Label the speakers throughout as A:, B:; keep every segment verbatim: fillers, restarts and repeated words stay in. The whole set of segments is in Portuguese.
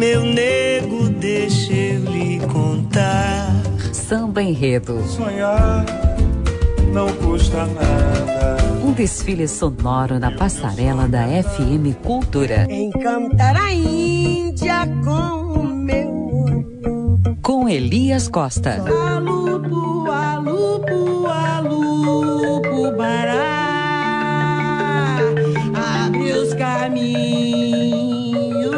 A: meu nego, deixa eu lhe contar.
B: Samba Enredo.
C: Sonhar não custa nada.
B: Um desfile sonoro na passarela da F M Cultura.
D: Encantar a Índia com o meu olho.
B: Com Elias Costa.
D: Alupo, alupo, alupo, bará. Abre os caminhos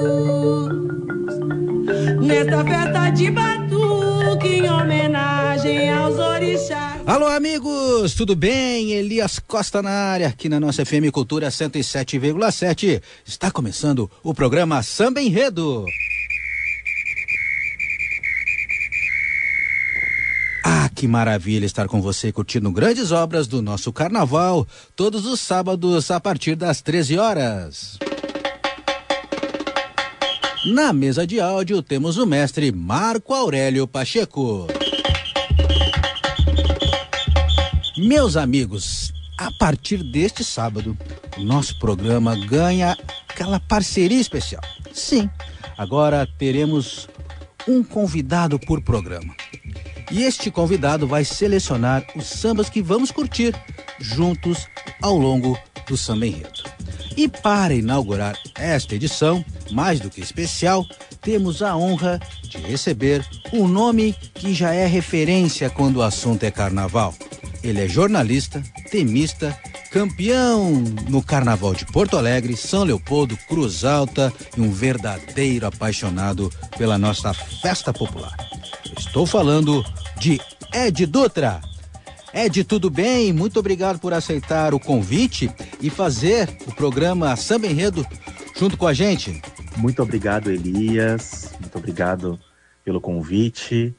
D: nesta festa de batuque em homenagem aos orixás.
E: Alô, amigos, tudo bem? Elias Costa na área, aqui na nossa F M Cultura cento e sete vírgula sete. Está começando o programa Samba Enredo. Ah, que maravilha estar com você curtindo grandes obras do nosso carnaval, todos os sábados a partir das treze horas. Na mesa de áudio temos o mestre Marco Aurélio Pacheco. Meus amigos, a partir deste sábado, o nosso programa ganha aquela parceria especial. Sim, agora teremos um convidado por programa. E este convidado vai selecionar os sambas que vamos curtir juntos ao longo do Samba Enredo. E para inaugurar esta edição, mais do que especial, temos a honra de receber um nome que já é referência quando o assunto é carnaval. Ele é jornalista, temista, campeão no Carnaval de Porto Alegre, São Leopoldo, Cruz Alta e um verdadeiro apaixonado pela nossa festa popular. Estou falando de Ed Dutra. Ed, tudo bem? Muito obrigado por aceitar o convite e fazer o programa Samba Enredo junto com a gente.
F: Muito obrigado, Elias. Muito obrigado pelo convite.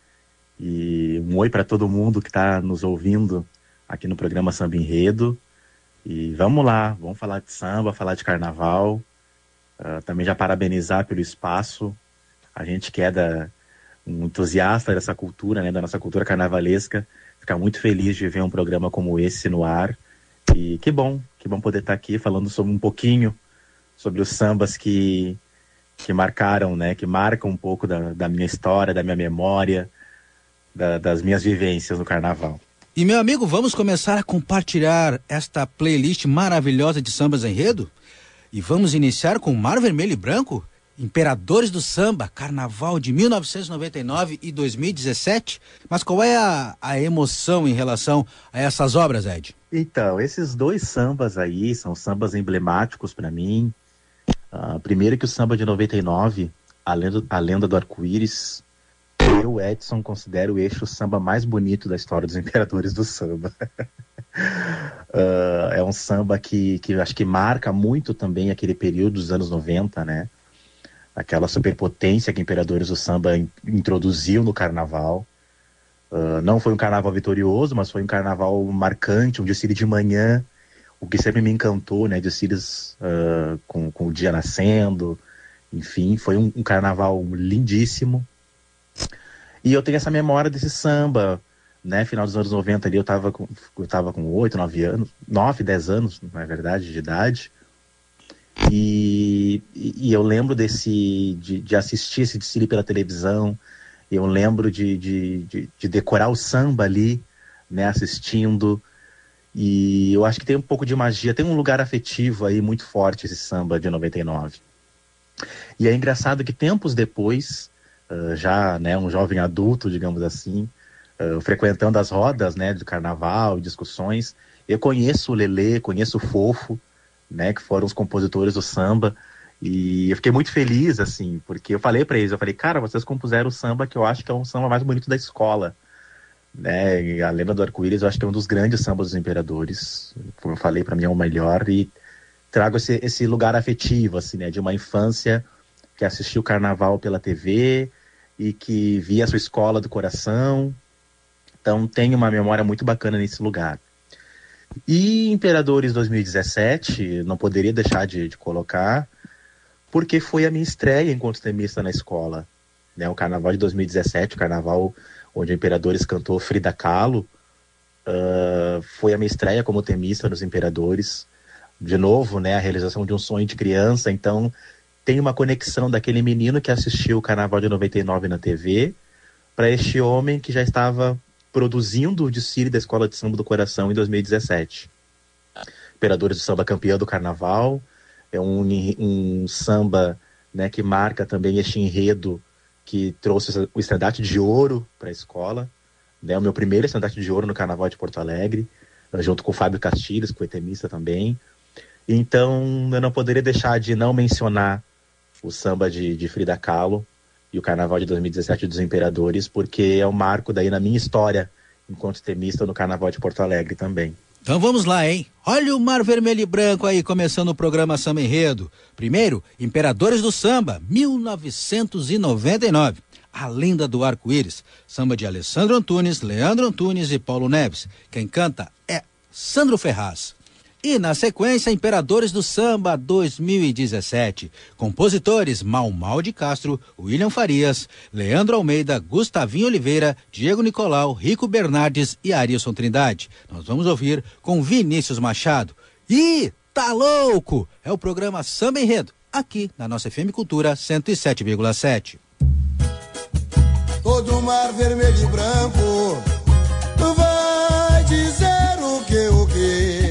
F: E um oi para todo mundo que está nos ouvindo aqui no programa Samba Enredo. E vamos lá, vamos falar de samba, falar de carnaval. Uh, também já parabenizar pelo espaço. A gente que é da, um entusiasta dessa cultura, né, da nossa cultura carnavalesca, fica muito feliz de ver um programa como esse no ar. E que bom, que bom poder estar aqui falando sobre um pouquinho sobre os sambas que, que marcaram, né, que marcam um pouco da, da minha história, da minha memória, Da, das minhas vivências no carnaval.
E: E meu amigo, vamos começar a compartilhar esta playlist maravilhosa de sambas enredo? E vamos iniciar com Mar Vermelho e Branco, Imperadores do Samba, Carnaval de mil novecentos e noventa e nove e dois mil e dezessete. Mas qual é a, a emoção em relação a essas obras, Ed?
F: Então, esses dois sambas aí são sambas emblemáticos para mim. Uh, primeiro que o samba de noventa e nove, a lenda, a lenda do arco-íris, eu, Edson, considero este o samba mais bonito da história dos Imperadores do Samba. uh, é um samba que, que acho que marca muito também aquele período dos anos noventa, né? Aquela superpotência que Imperadores do Samba in, introduziu no carnaval. Uh, não foi um carnaval vitorioso, mas foi um carnaval marcante, um desfile de manhã, o que sempre me encantou, né? Desfiles uh, com, com o dia nascendo, enfim, foi um, um carnaval lindíssimo. E eu tenho essa memória desse samba, né, final dos anos noventa ali, eu tava com, eu tava com oito, nove anos, nove, dez anos, na verdade, de idade. E, e eu lembro desse, de, de assistir esse desfile pela televisão, eu lembro de, de, de, de decorar o samba ali, né, assistindo. E eu acho que tem um pouco de magia, tem um lugar afetivo aí muito forte esse samba de noventa e nove. E é engraçado que tempos depois, Uh, já, né, um jovem adulto, digamos assim, uh, frequentando as rodas, né, do carnaval, discussões, eu conheço o Lelê, conheço o Fofo, né, que foram os compositores do samba, e eu fiquei muito feliz, assim, porque eu falei para eles, eu falei, cara, vocês compuseram o samba que eu acho que é um samba mais bonito da escola, né, e a Lenda do Arco-Íris eu acho que é um dos grandes sambas dos Imperadores, como eu falei, para mim é o melhor, e trago esse, esse lugar afetivo, assim, né, de uma infância que assistiu o carnaval pela T V, e que via a sua escola do coração. Então tem uma memória muito bacana nesse lugar. E Imperadores dois mil e dezessete, não poderia deixar de, de colocar, porque foi a minha estreia enquanto temista na escola. Né? O carnaval de dois mil e dezessete, o carnaval onde o Imperadores cantou Frida Kahlo, uh, foi a minha estreia como temista nos Imperadores. De novo, né, a realização de um sonho de criança, então tem uma conexão daquele menino que assistiu o Carnaval de noventa e nove na T V para este homem que já estava produzindo o desfile da Escola de Samba do Coração em dois mil e dezessete. Imperadores do Samba campeão do Carnaval, é um, um samba, né, que marca também este enredo que trouxe o estandarte de ouro para a escola, né, o meu primeiro estandarte de ouro no Carnaval de Porto Alegre, junto com o Fábio Castilhos, que foi temista também. Então, eu não poderia deixar de não mencionar o samba de, de Frida Kahlo e o Carnaval de dois mil e dezessete dos Imperadores, porque é um marco daí na minha história enquanto temista no Carnaval de Porto Alegre também.
E: Então vamos lá, hein? Olha o mar vermelho e branco aí, começando o programa Samba Enredo. Primeiro, Imperadores do Samba, mil novecentos e noventa e nove. A Lenda do Arco-Íris. Samba de Alessandro Antunes, Leandro Antunes e Paulo Neves. Quem canta é Sandro Ferraz. E na sequência, Imperadores do Samba dois mil e dezessete. Compositores Mal Mal de Castro, William Farias, Leandro Almeida, Gustavinho Oliveira, Diego Nicolau, Rico Bernardes e Arilson Trindade. Nós vamos ouvir com Vinícius Machado. Ih, tá louco! É o programa Samba Enredo, aqui na nossa F M Cultura cento e sete vírgula sete.
G: Todo mar vermelho e branco vai dizer o que, o que?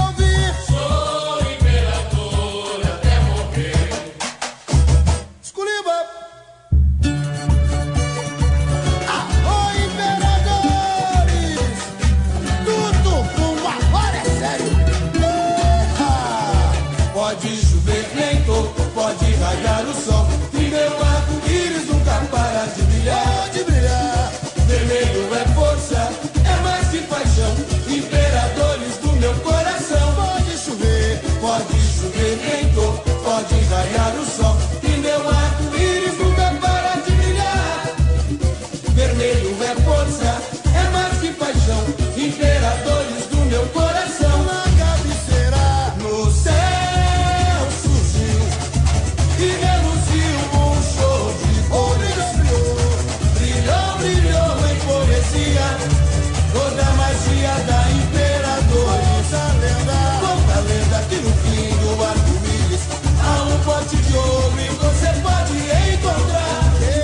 H: O sol e meu arco-íris nunca para de brilhar, de brilhar. Vermelho é força, é mais que paixão. Imperadores do meu coração. Pode chover, pode chover vento, pode raiar o sol e meu arco-íris nunca para de brilhar. Vermelho é força, é mais que paixão. Imperadores do meu coração. Na cabeceira, no céu surgiu e reluziu um show de cores. Brilhou, brilhou em poesia toda a magia da Imperadores. Conta a lenda, conta a lenda que no fim do arco-íris há um pote de ouro e você pode encontrar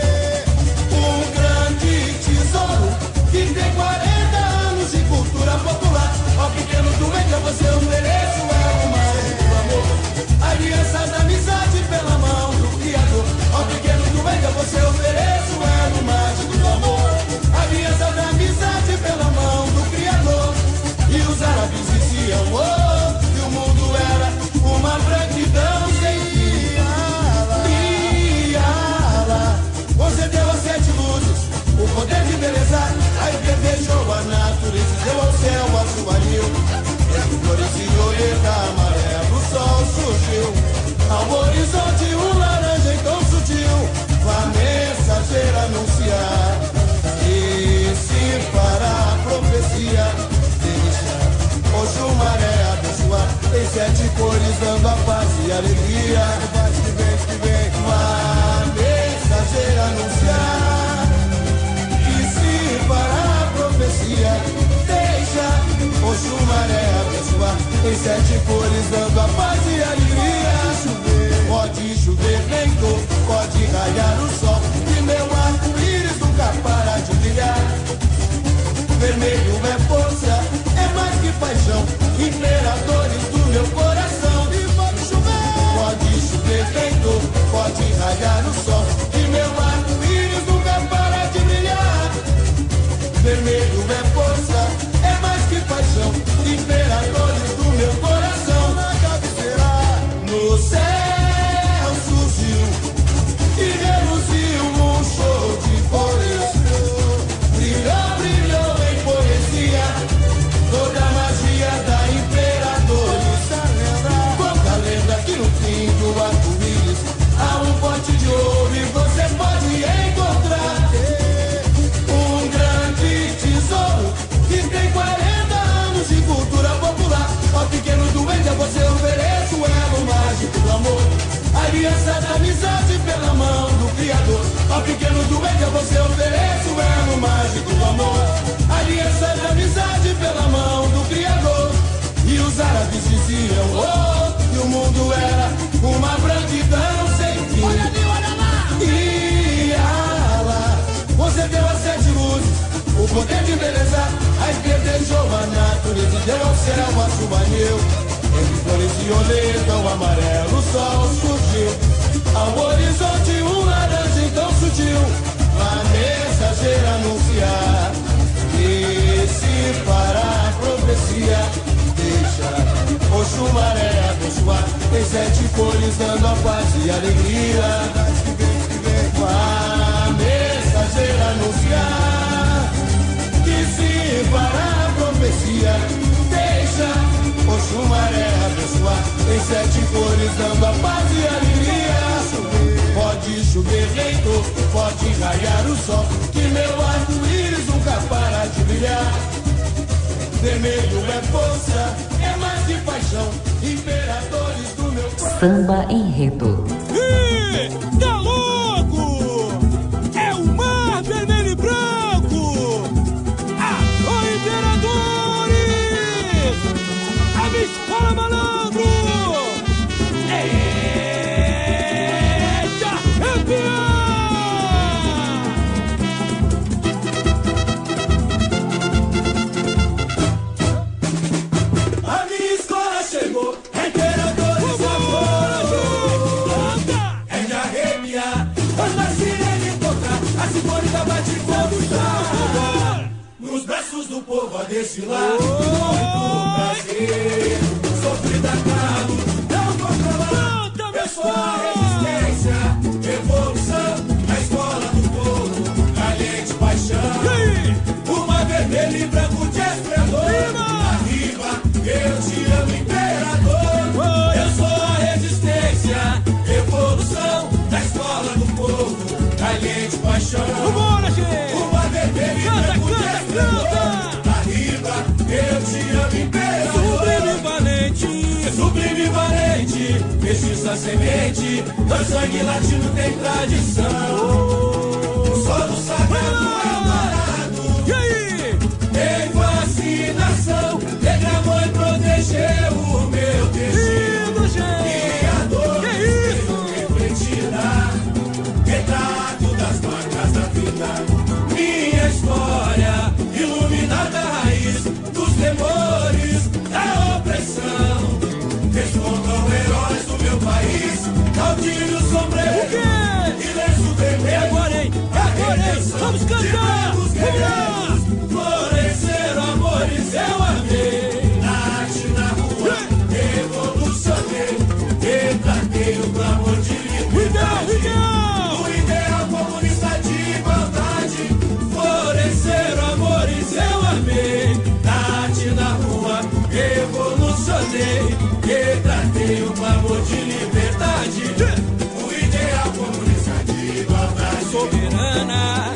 H: um grande tesouro que tem quarenta anos de cultura popular. Ó pequeno doente, a você eu mereço, é uma do amor, aliança da amizade pela mão do Criador. Ó pequeno doente, a você eu mereço, é no mágico do amor, aliança da amizade pela mão do Criador. E os árabes diziam, oh, que o mundo era uma branquidão sem fim. E Allah concedeu as sete luzes o poder de beleza, aí beijou a natureza, deu ao céu a sua anil. Entre flores e olheta amarelo, o sol surgiu. Ao horizonte um laranja em tom sutil, a mensageira anunciar. E se para a profecia, deixa o maré abençoar. Tem sete cores dando a paz e alegria. Vai que vem, que vem, a mensageira anunciar. Para a profecia, deixa o chumaré abençoar. Em sete cores dando a paz e alegria. Pode chover vento, pode raiar o sol e meu arco-íris nunca para de brilhar. Vermelho é força, é mais que paixão. Imperadores do meu coração. E pode chover, pode chover vento, pode raiar o sol e meu arco-íris nunca para de brilhar. Vermelho é força, é mais que paixão. Imperadores do meu coração. Na cabeceira, no céu surgiu e reluziu um show de cores. Brilhou, brilhou em poesia toda a magia da Imperadores. Conta a lenda que no fim do arco-íris há um pote de ouro e você pode encontrar que tem quarenta anos de cultura popular. Ó pequeno doente, a você eu ofereço o elo mágico do amor, aliança da amizade pela mão do Criador. Ó pequeno doente, a você eu ofereço o elo mágico do amor, aliança da amizade pela mão do Criador. E os árabes diziam, oh, que o mundo era uma branquidão sem selva chuvanil, entre flores violeta, o amarelo sol surgiu. Ao horizonte um laranja então sutil, a mensageira anunciar. E se parar a profecia, deixa Oxum maré abençoar. Tem sete cores dando a paz e alegria. A mensageira anunciar. Que se parar a profecia, deixa Oxum maré abençoar. Tem sete cores dando a paz e alegria. Pode chover, reitor, pode raiar o sol, que meu arco-íris nunca para de brilhar. Vermelho é força, é mais que paixão, imperadores do meu coração.
B: Samba Enredo.
I: Ih, tá louco? É o mar vermelho e branco. Alô, imperadores! A minha escola, malandro!
H: A minha escola chegou, imperadores é de arrepiar. Quando a sirene tocar, a sinfônica bate como já. Nos braços do povo a desfilar, muito prazer. Sofrida calo, não controlar. Eu sou a resistência, revolução, a escola do povo, caliente paixão. Uma vermelha e branco de esplendor. Arriba, eu te amo, imperador. Eu sou a resistência, revolução, da escola do povo, caliente paixão. Uma vermelha e branco de esplendor. Arriba, eu te amo, imperador. Sublime valente, sublime valente, mestiça semente, do sangue latino tem tradição. O solo sagrado é dourado.
I: E aí?
H: Em vacinação, negra mãe protegeu o meu destino. E a dor refletirá, retrato das marcas da vida. Minha história, iluminada a raiz dos temores, da opressão. Respondam heróis do meu país, caudilho sombreiro e lenço vermelho.
I: Agora, hein? Agora, hein? Vamos cantar!
H: Guerreiros, floresceram amores, eu amei. Nasce na rua, revolucionei, retratei o clamor de liberdade. O ideal comunista de igualdade, floresceram amores, eu amei. Nasce na rua, revolucionei, retratei o clamor de liberdade. O ideal comunista de igualdade.
I: Soberana,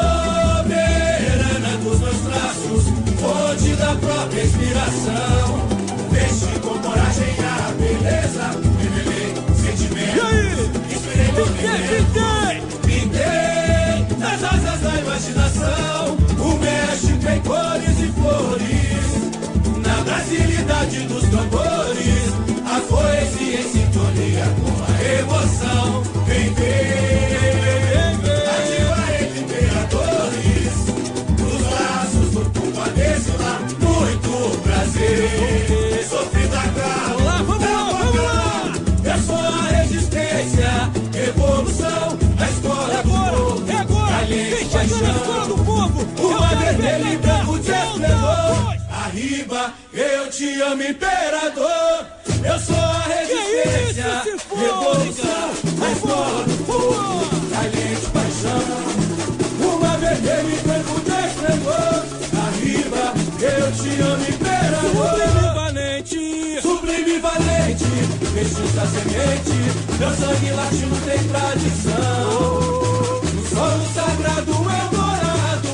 H: soberana dos meus traços, fonte da própria inspiração. Veste com coragem a beleza, revelei sentimentos, inspirei movimento, pintei nas asas da imaginação. O México em cores e flores, na brasilidade dos tambores, a poesia em sintonia com a emoção. Vem ver, ativa entre imperadores, nos braços do povo a desfilar. Muito prazer, sofrida cala,
I: vamos lá, vamos lá.
H: Eu sou a resistência, revolução, a escola do povo,
I: é agora,
H: caliente
I: vem chegando a escola do povo.
H: uma vermelha e branco de esplendor. Arriba, eu te amo, imperador. Eu sou a resistência, revolução, a escola do povo, caliente paixão. Uma vermelha e branco de esplendor. Arriba, eu te amo, imperador.
I: Sublime valente,
H: sublime valente, mestiça semente, meu sangue latino tem tradição. O solo sagrado é dourado.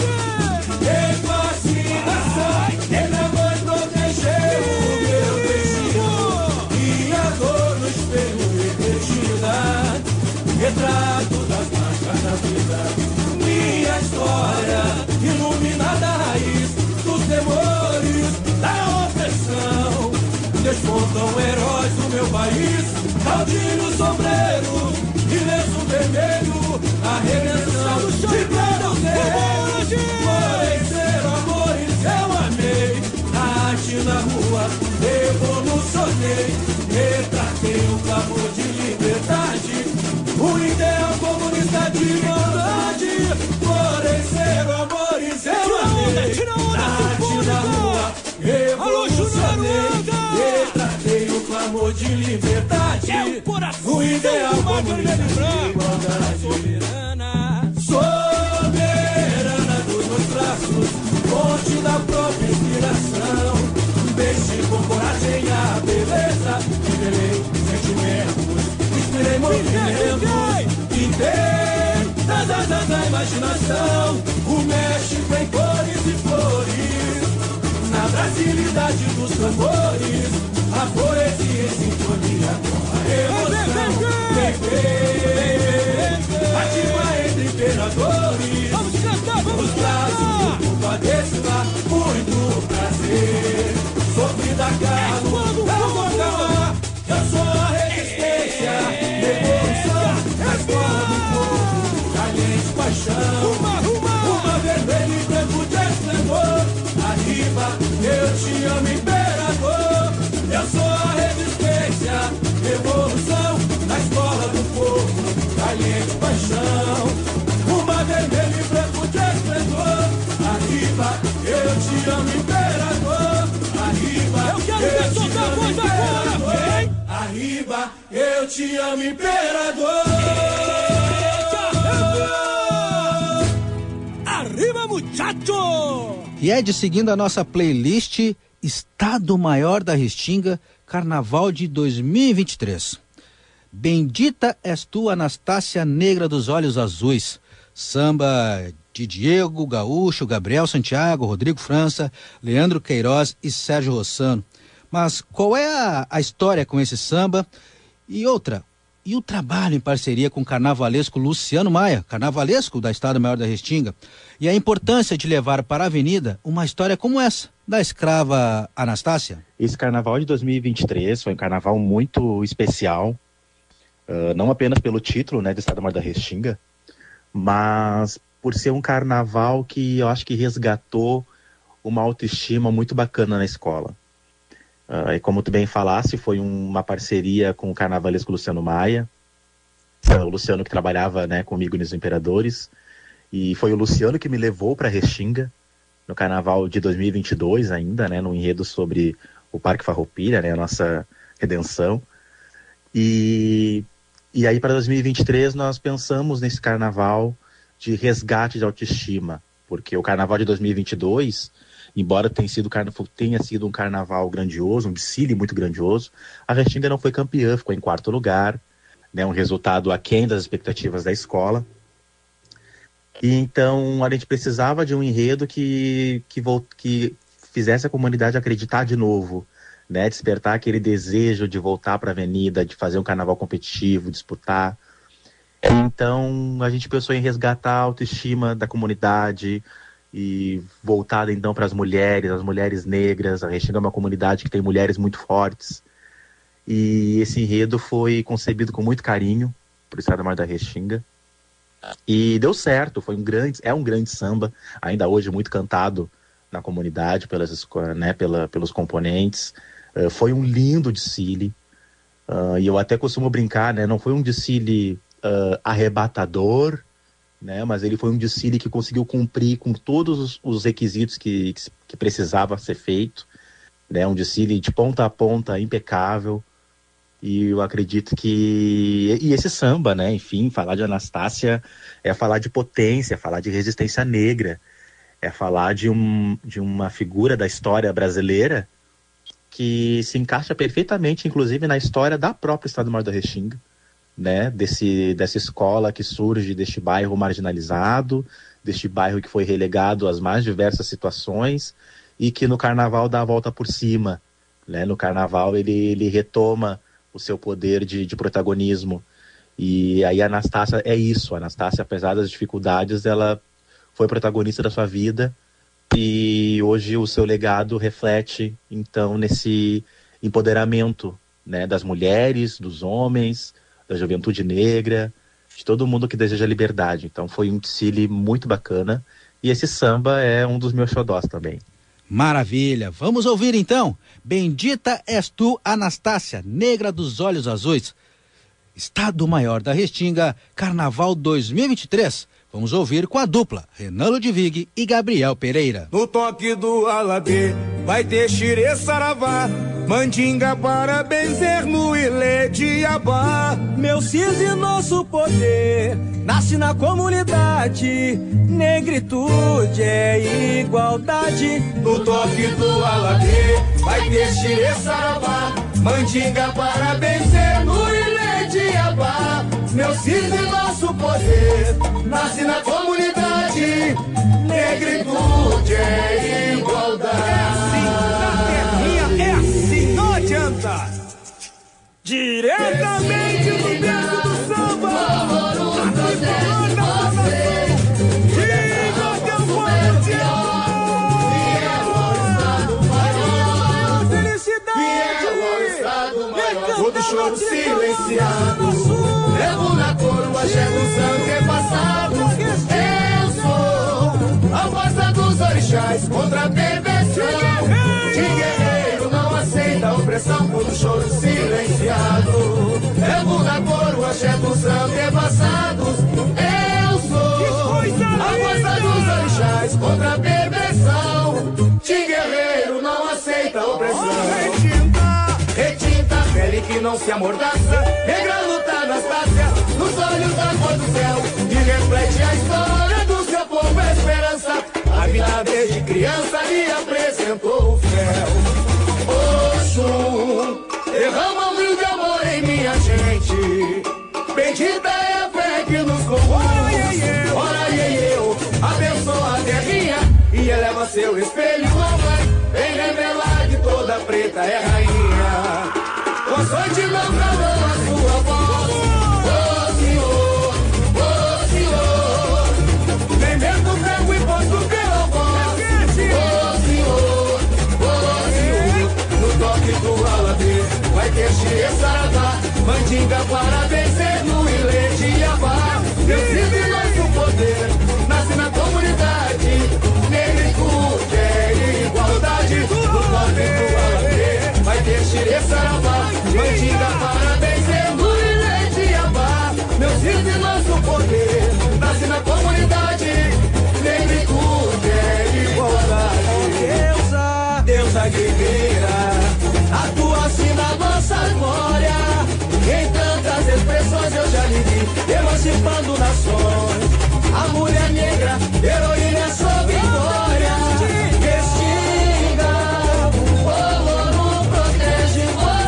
H: Em vacinação, negra mãe protegeu o meu destino. E a dor no espelho refletida, retrato das marcas da vida. Minha história, iluminada a raiz dos temores, da opressão. Despontam heróis do meu país, caudilho sombreiro e lenço vermelho, a redenção de prazer. Floresceram amores, eu amei. Arte na imaginei, retratei o clamor de liberdade, o ideal comunista de igualdade, florescer amores eu amei, arte na rua, revolucionei, retratei o clamor de liberdade, o ideal comunista de igualdade, soberana, soberana dos meus traços, fonte da própria inspiração, deixe com coragem a beleza, liberei sentimentos, inspirei movimentos, pintei das asas da imaginação, o México em cores e flores, na brasilidade dos tambores, a poesia em sintonia com a emoção, vem, vem, ativa entre imperadores, vamos cantar, vamos os braços do mundo adestra, muito prazer, sofrida carro, eu vou acabar, eu sou a resistência, revolução, na escola do povo, caliente paixão, uma, uma, uma vermelha e branco de esplendor, arriba, eu te amo imperador, eu sou a resistência, revolução, na escola do povo, caliente paixão, uma vermelha e branco de esplendor, arriba, eu te amo imperador, arriba, eu quero ver soltar a voz agora, vem! Arriba, eu te amo imperador! Arriba, muchacho!
E: E é de seguindo a nossa playlist Estado Maior da Restinga, Carnaval de dois mil e vinte e três. Bendita és tu, Anastácia Negra dos Olhos Azuis. Samba de Diego Gaúcho, Gabriel Santiago, Rodrigo França, Leandro Queiroz e Sérgio Rossano. Mas qual é a, a história com esse samba? E outra, e o trabalho em parceria com o carnavalesco Luciano Maia, carnavalesco da Estado Maior da Restinga, e a importância de levar para a avenida uma história como essa, da escrava Anastácia?
F: Esse carnaval de dois mil e vinte e três foi um carnaval muito especial, uh, não apenas pelo título, né, de Estado Maior da Restinga, mas por ser um carnaval que eu acho que resgatou uma autoestima muito bacana na escola. Uh, e como tu bem falasse, foi um, uma parceria com o carnavalesco Luciano Maia, uh, o Luciano que trabalhava, né, comigo nos Imperadores, e foi o Luciano que me levou para Restinga, no carnaval de dois mil e vinte e dois ainda, né, no enredo sobre o Parque Farroupilha, né, a nossa redenção. E, e aí para dois mil e vinte e três nós pensamos nesse carnaval de resgate de autoestima, porque o carnaval de dois mil e vinte e dois, embora tenha sido, tenha sido um carnaval grandioso, um desfile muito grandioso, a Restinga não foi campeã, ficou em quarto lugar, né, um resultado aquém das expectativas da escola. E então a gente precisava de um enredo que, que, que fizesse a comunidade acreditar de novo, né, despertar aquele desejo de voltar para a avenida, de fazer um carnaval competitivo, disputar. Então a gente pensou em resgatar a autoestima da comunidade e voltada então para as mulheres, as mulheres negras. A Restinga é uma comunidade que tem mulheres muito fortes, e esse enredo foi concebido com muito carinho para o Estado Maior da Restinga e deu certo. Foi um grande, é um grande samba, ainda hoje muito cantado na comunidade pelas, né, pela, pelos componentes. Uh, foi um lindo desfile, uh, e eu até costumo brincar, né, não foi um desfile Uh, arrebatador, né, mas ele foi um desfile que conseguiu cumprir com todos os, os requisitos que, que, que precisava ser feito, né, um desfile de ponta a ponta impecável, e eu acredito que e esse samba, né, enfim, falar de Anastácia é falar de potência, é falar de resistência negra, é falar de, um, de uma figura da história brasileira que se encaixa perfeitamente, inclusive, na história da própria Estado Maior da Restinga, né, desse, dessa escola que surge deste bairro marginalizado, deste bairro que foi relegado às mais diversas situações e que no carnaval dá a volta por cima, né? No carnaval ele, ele retoma o seu poder de, de protagonismo, e aí a Anastácia é isso. A Anastácia, apesar das dificuldades, ela foi protagonista da sua vida, e hoje o seu legado reflete então nesse empoderamento, né, das mulheres, dos homens, da juventude negra, de todo mundo que deseja liberdade. Então foi um desfile muito bacana, e esse samba é um dos meus xodós também.
E: Maravilha, vamos ouvir então. Bendita és tu, Anastácia, negra dos olhos azuis. Estado Maior da Restinga, Carnaval dois mil e vinte e três. Vamos ouvir com a dupla, Renan Ludwig e Gabriel Pereira.
I: No toque do alabê, vai ter xirê saravá, mandinga para benzer no ilê de Abá.
J: Meu cis e nosso poder nasce na comunidade, negritude é igualdade.
I: No toque do alabê, vai ter xirê saravá, mandinga para benzer no ilê de Abá. Meu cis e nosso poder nasce na comunidade, negritude é igualdade. É assim, na terrinha é assim, não adianta. Diretamente do berço do samba, todo choro silenciado, levo na coroa axé dos antepassados. Eu sou a voz dos orixás contra a perversão. De guerreiro não aceita a opressão, todo choro silenciado, levo na coroa axé dos antepassados. Eu sou a voz dos orixás contra a perversão. De guerreiro não aceita a opressão. Pele que não se amordaça, negra luta Anastácia, nos olhos da cor do céu, e reflete a história do seu povo, a esperança. A vida desde criança lhe apresentou o fel. Oxum, derrama um rio de amor em minha gente, bendita é a fé que nos conduz. Ora iê, eu abençoa a terrinha e eleva seu espelho, ó mãe, vem revelar que toda preta é rainha. Com sorte não calou a sua voz, ô Senhor, ô Senhor, nem mesmo o prego imposto pela voz, ô Senhor, ô Senhor. No toque do alabê, vai ter xirê saravá, mandinga para vencer no ilê de Abá. Deus vive nosso poder, nasce na comunidade, negritude é igualdade. No toque do alabê, vai ter xirê saravá, mandinga para benzer no ilê de Abá. Meus filhos e nosso poder nasce na comunidade, negritude é igualdade.
J: Deusa, deusa guerreira, atua-se na nossa glória. Em tantas expressões eu já lhe vi, emancipando nações. A mulher negra, heroína sob glória. Restinga, o ouro protege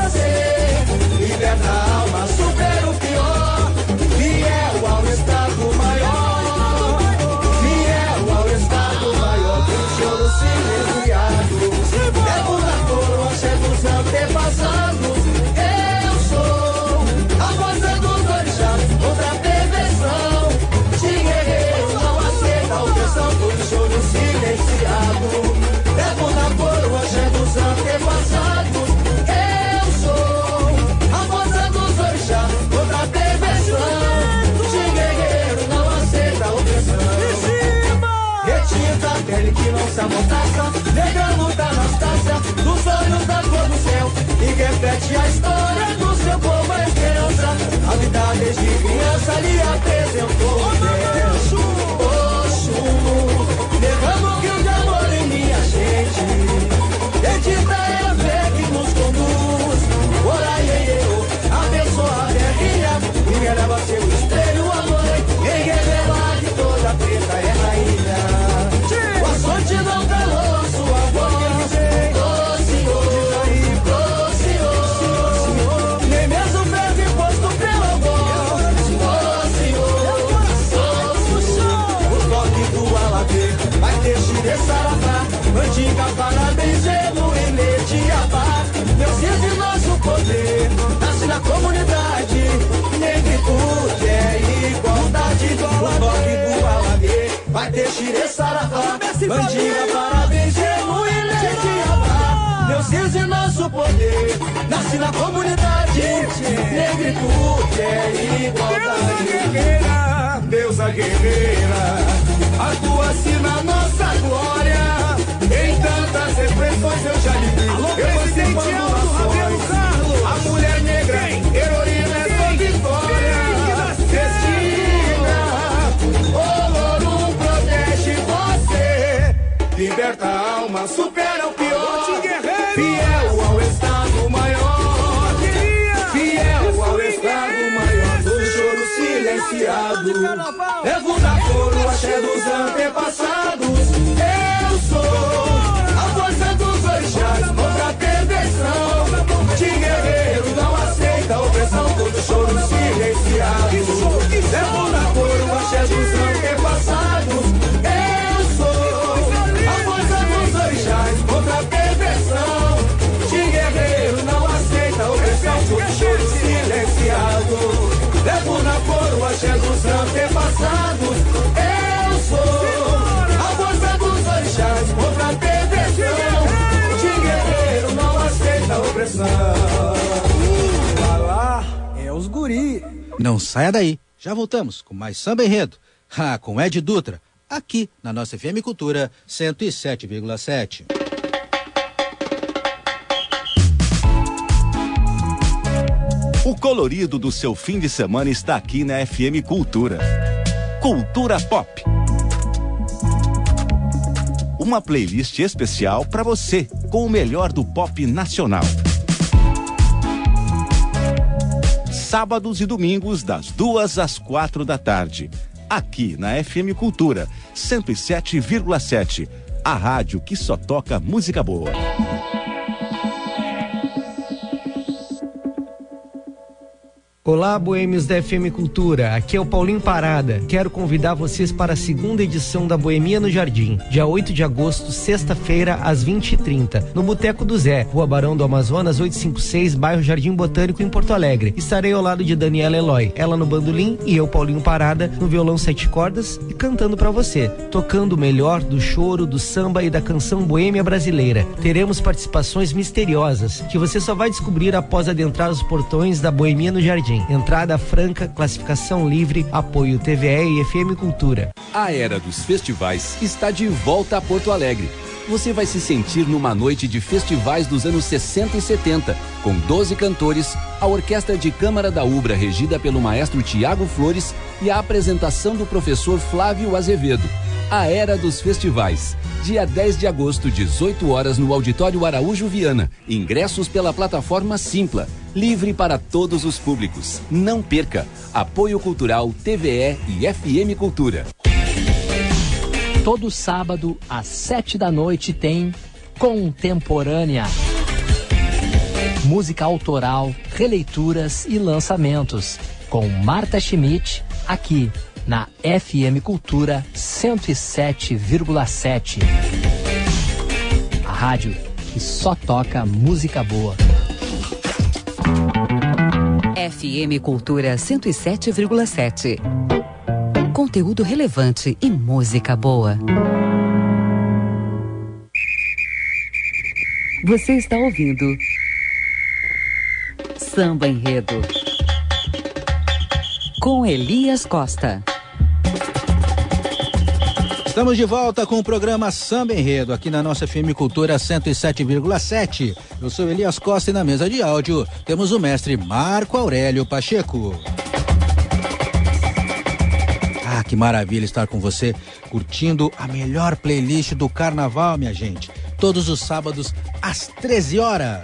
J: você. Liberta a alma, supera o pior. Fiel ao Estado Maior, fiel ao Estado Maior. Do choro silenciado, levo na coroa axé dos antepassados. Eu sou a voz dos orixás contra a perversão. De guerreiro não aceita a opressão, todo choro silenciado, levo na coroa axé dos antepassados. Eu sou a voz dos orixás contra a perversão. De guerreiro não aceita a opressão. Retinta a pele que não se amordaça, negra luta Anastácia, dos olhos da cor do céu, e repete a história do seu povo, a esperança. A vida desde criança lhe apresentou Deus. Oxum, derrama um rio de amor em minha gente, bendita é a fé que nos conduz. Ora eu abençoa a terrinha e eleva seu espelho, a mãe, em revelar que toda preta é rainha. A sorte não calou a sua voz, ô Senhor, ô Senhor, nem mesmo prego imposto pela voz, ô Senhor, ô Senhor. O toque do alabê vai ter xirê saravá, mandinga para benzer no ilê de Abá. Deus vive nosso poder, nasce na comunidade, negritude é igualdade. O toque do alabê vai ter xirê saravá, mandinga para benzer no ilê de Abá. Deus vive nosso poder, nasce na comunidade, negritude é igualdade.
I: Deusa guerreira, deusa guerreira, atua-se na nossa glória. Em tantas expressões eu já lhe vi. Emancipando nações. A mulher negra, heroína é sua vitória. Cristina, o louro protege você. Liberta a alma, supera o pior. Fiel ao Estado Maior. Fiel ao Estado Maior. Do choro silenciado. Levo na cor o axé dos antepassados. Eu sou a força dos orixás contra a perversão. De guerreiro não aceita a opressão. Todo choro silenciado. Levo na cor o axé dos antepassados. Eu sou a força dos orixás contra a perversão. De guerreiro não aceita a opressão. Todo choro silenciado. Levo na cor o axé dos antepassados. Eu sou a força dos orixás contra a perversão. De guerreiro não aceita a opressão. Lá lá é os guri.
E: Não saia daí, já voltamos com mais Samba Enredo, ah, com Ed Dutra, aqui na nossa F M Cultura cento e sete vírgula sete.
K: O colorido do seu fim de semana está aqui na F M Cultura. Cultura Pop. Uma playlist especial para você, com o melhor do pop nacional. Sábados e domingos, das duas às quatro da tarde. Aqui na F M Cultura, cento e sete vírgula sete. A rádio que só toca música boa.
L: Olá, boêmios da F M Cultura, aqui é o Paulinho Parada. Quero convidar vocês para a segunda edição da Boemia no Jardim, dia oito de agosto, sexta-feira, às vinte e trinta, no Boteco do Zé, Rua Barão do Amazonas, oitocentos e cinquenta e seis, bairro Jardim Botânico, em Porto Alegre. Estarei ao lado de Daniela Eloy, ela no bandolim e eu, Paulinho Parada, no violão sete cordas e cantando para você, tocando o melhor do choro, do samba e da canção boêmia brasileira. Teremos participações misteriosas, que você só vai descobrir após adentrar os portões da Boemia no Jardim. Entrada franca, classificação livre, apoio T V E e F M Cultura.
M: A era dos festivais está de volta a Porto Alegre. Você vai se sentir numa noite de festivais dos anos sessenta e setenta, com doze cantores, a Orquestra de Câmara da Ubra, regida pelo maestro Tiago Flores, e a apresentação do professor Flávio Azevedo. A Era dos Festivais, dia dez de agosto, dezoito horas, no Auditório Araújo Viana. Ingressos pela plataforma Simpla, livre para todos os públicos. Não perca! Apoio Cultural, T V E e F M Cultura.
N: Todo sábado, às sete da noite, tem Contemporânea. Música autoral, releituras e lançamentos. Com Marta Schmidt, aqui na F M Cultura cento e sete vírgula sete. A rádio que só toca música boa.
B: F M Cultura cento e sete vírgula sete. Conteúdo relevante e música boa. Você está ouvindo Samba Enredo com Elias Costa.
E: Estamos de volta com o programa Samba Enredo, aqui na nossa F M Cultura cento e sete vírgula sete. Eu sou Elias Costa e na mesa de áudio temos o mestre Marco Aurélio Pacheco. Ah, que maravilha estar com você, curtindo a melhor playlist do carnaval, minha gente. Todos os sábados, às treze horas.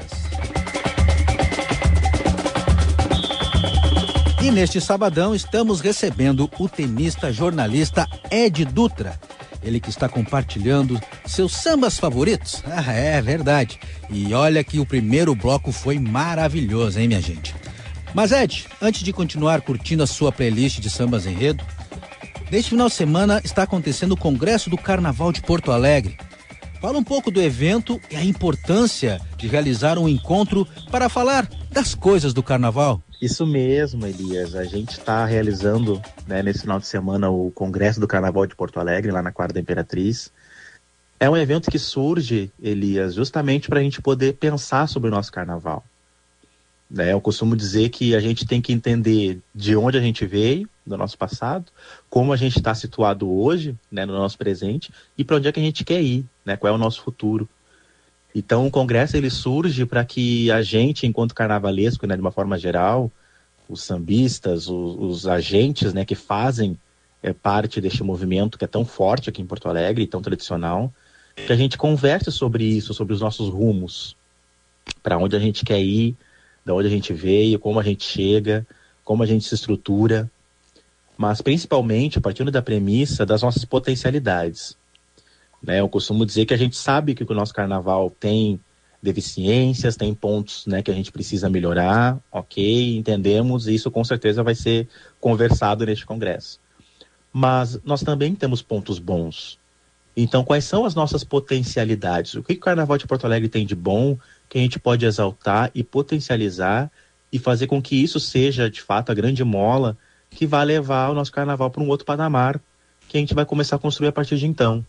E: E neste sabadão estamos recebendo o tenista jornalista Ed Dutra. Ele que está compartilhando seus sambas favoritos. Ah, é verdade. E olha que o primeiro bloco foi maravilhoso, hein, minha gente? Mas Ed, antes de continuar curtindo a sua playlist de sambas enredo, neste final de semana está acontecendo o Congresso do Carnaval de Porto Alegre. Fala um pouco do evento e a importância de realizar um encontro para falar das coisas do carnaval.
F: Isso mesmo, Elias. A gente está realizando, né, nesse final de semana o Congresso do Carnaval de Porto Alegre, lá na Quadra da Imperatriz. É um evento que surge, Elias, justamente para a gente poder pensar sobre o nosso carnaval. Né, eu costumo dizer que a gente tem que entender de onde a gente veio, do nosso passado, como a gente está situado hoje, né, no nosso presente, e para onde é que a gente quer ir, né, qual é o nosso futuro. Então o congresso ele surge para que a gente, enquanto carnavalesco, né, de uma forma geral, os sambistas, os, os agentes, né, que fazem é, parte deste movimento que é tão forte aqui em Porto Alegre e tão tradicional, que a gente converse sobre isso, sobre os nossos rumos, para onde a gente quer ir, de onde a gente veio, como a gente chega, como a gente se estrutura, mas principalmente partindo da premissa das nossas potencialidades. Né, eu costumo dizer que a gente sabe que o nosso carnaval tem deficiências, tem pontos, né, que a gente precisa melhorar, ok, entendemos, e isso com certeza vai ser conversado neste congresso. Mas nós também temos pontos bons. Então, quais são as nossas potencialidades? O que o Carnaval de Porto Alegre tem de bom que a gente pode exaltar e potencializar e fazer com que isso seja, de fato, a grande mola que vai levar o nosso Carnaval para um outro patamar que a gente vai começar a construir a partir de então.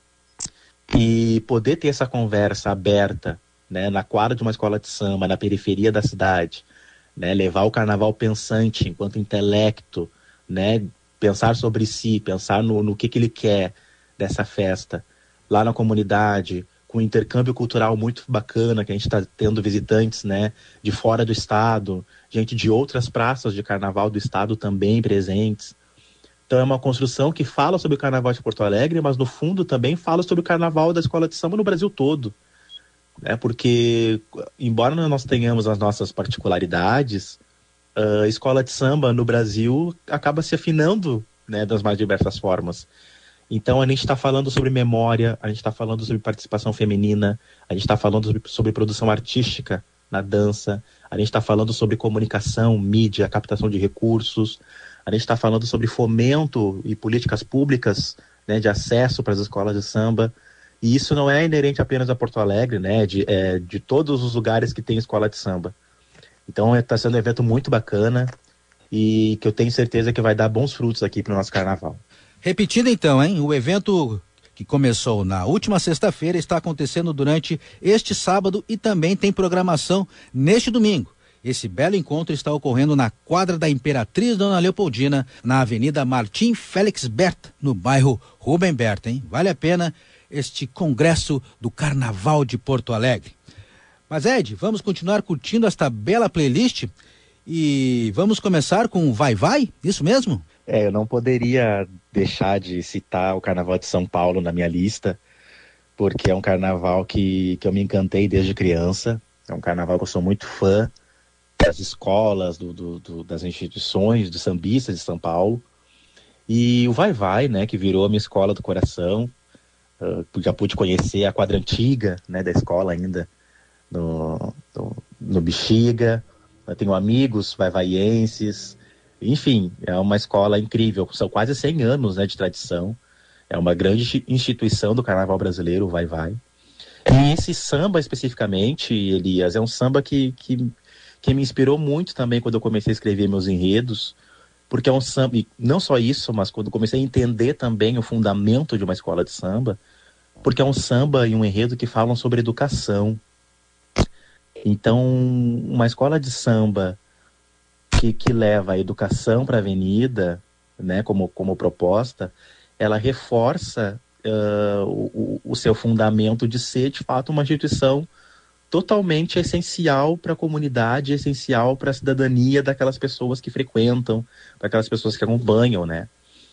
F: E poder ter essa conversa aberta, né, na quadra de uma escola de samba, na periferia da cidade, né, levar o carnaval pensante enquanto intelecto, né, pensar sobre si, pensar no, no que, que ele quer dessa festa, lá na comunidade, com um intercâmbio cultural muito bacana, que a gente está tendo visitantes, né, de fora do estado, gente de outras praças de carnaval do estado também presentes. Então é uma construção que fala sobre o Carnaval de Porto Alegre, mas no fundo também fala sobre o Carnaval da Escola de Samba no Brasil todo. Né? Porque, embora nós tenhamos as nossas particularidades, a Escola de Samba no Brasil acaba se afinando, né, das mais diversas formas. Então a gente está falando sobre memória, a gente está falando sobre participação feminina, a gente está falando sobre, sobre produção artística na dança, a gente está falando sobre comunicação, mídia, captação de recursos, a gente está falando sobre fomento e políticas públicas, né, de acesso para as escolas de samba. E isso não é inerente apenas a Porto Alegre, né, de, é, de todos os lugares que tem escola de samba. Então está sendo um evento muito bacana e que eu tenho certeza que vai dar bons frutos aqui para o nosso carnaval.
E: Repetindo então, hein, o evento que começou na última sexta-feira está acontecendo durante este sábado e também tem programação neste domingo. Esse belo encontro está ocorrendo na quadra da Imperatriz Dona Leopoldina, na Avenida Martim Félix Berta, no bairro Rubem Berta, hein? Vale a pena este congresso do Carnaval de Porto Alegre. Mas Ed, vamos continuar curtindo esta bela playlist e vamos começar com o Vai Vai, isso mesmo?
F: É, eu não poderia deixar de citar o Carnaval de São Paulo na minha lista, porque é um carnaval que, que eu me encantei desde criança, é um carnaval que eu sou muito fã, das escolas, do, do, do, das instituições, dos sambistas de São Paulo. E o Vai Vai, né, que virou a minha escola do coração. Uh, já pude conhecer a quadra antiga, né, da escola ainda, no, no, no Bexiga. Eu tenho amigos vai-vaienses. Enfim, é uma escola incrível. São quase cem anos, né, de tradição. É uma grande instituição do carnaval brasileiro, o Vai Vai. E esse samba, especificamente, Elias, é um samba que... que que me inspirou muito também quando eu comecei a escrever meus enredos, porque é um samba, e não só isso, mas quando eu comecei a entender também o fundamento de uma escola de samba, porque é um samba e um enredo que falam sobre educação. Então, uma escola de samba que, que leva a educação para a avenida, né, como, como proposta, ela reforça uh, o, o seu fundamento de ser, de fato, uma instituição totalmente essencial para a comunidade, essencial para a cidadania daquelas pessoas que frequentam, para aquelas pessoas que acompanham, né?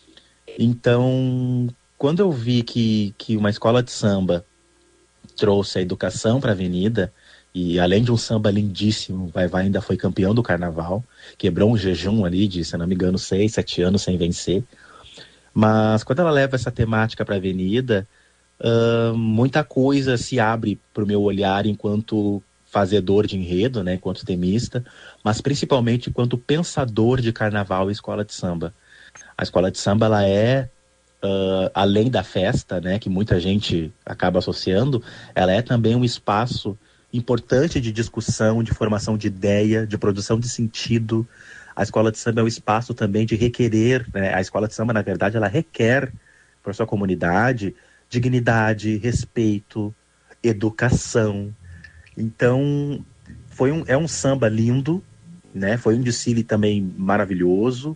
F: Então, quando eu vi que, que uma escola de samba trouxe a educação para a avenida, e além de um samba lindíssimo, Vai Vai ainda foi campeão do carnaval, quebrou um jejum ali de, se não me engano, seis, sete anos sem vencer. Mas quando ela leva essa temática para a avenida, Uh, muita coisa se abre para o meu olhar enquanto fazedor de enredo, né, enquanto temista, mas principalmente enquanto pensador de carnaval e escola de samba. A escola de samba, ela é, uh, além da festa, né, que muita gente acaba associando, ela é também um espaço importante de discussão, de formação de ideia, de produção de sentido. A escola de samba é um espaço também de requerer, né, a escola de samba, na verdade, ela requer para sua comunidade dignidade, respeito, educação. Então, foi um, é um samba lindo, né? Foi um desfile também maravilhoso